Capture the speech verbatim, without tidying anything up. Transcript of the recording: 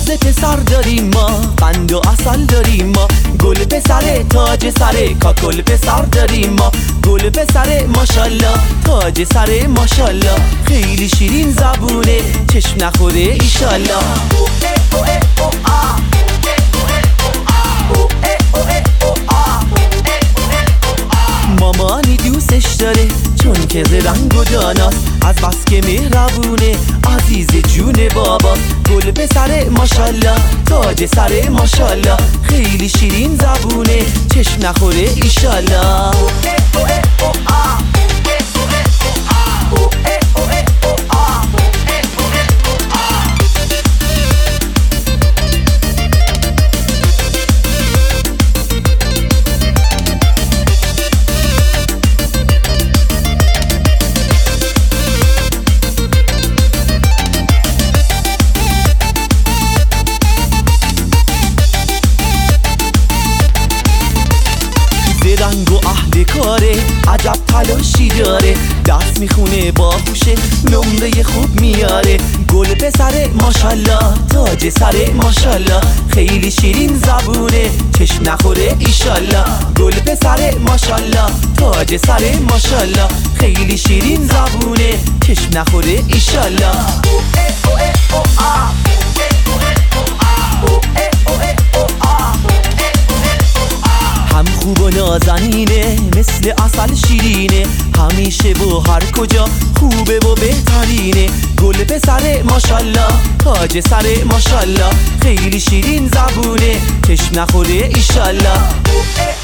ناز پسر داریم ما، قند و عسل داریم ما، گل پسر تاج سر کاکل پسر داریم ما، گل پسر ماشالله تاج سر ماشالله، خیلی شیرین زبونه چشم نخوره ایشالله. مامانی دوستش داره چون که رنگ و داناست، از بس که مهربونه عزیز جون باباست، گل پسر ماشالله تاج سر ماشالله، خیلی شیرین زبونه چشم نخوره ایشالله. رنگ و اهل کاره عجب تلاشی داره، دست میخونه باهوشه نمره خوب میاره، گل پسر ماشالله تاج سر ماشالله، خیلی شیرین زبونه چشم نخوره ایشالله، گل پسر ماشالله تاج سر ماشالله، خیلی شیرین زبونه چشم نخوره ایشالله. هم خوب و نازنینه مثل عسل شیرینه، همیشه و هر کجا خوبه و بهترینه، گل پسر ماشالله تاج سر ماشالله، خیلی شیرین زبونه چشم نخوره ایشالله.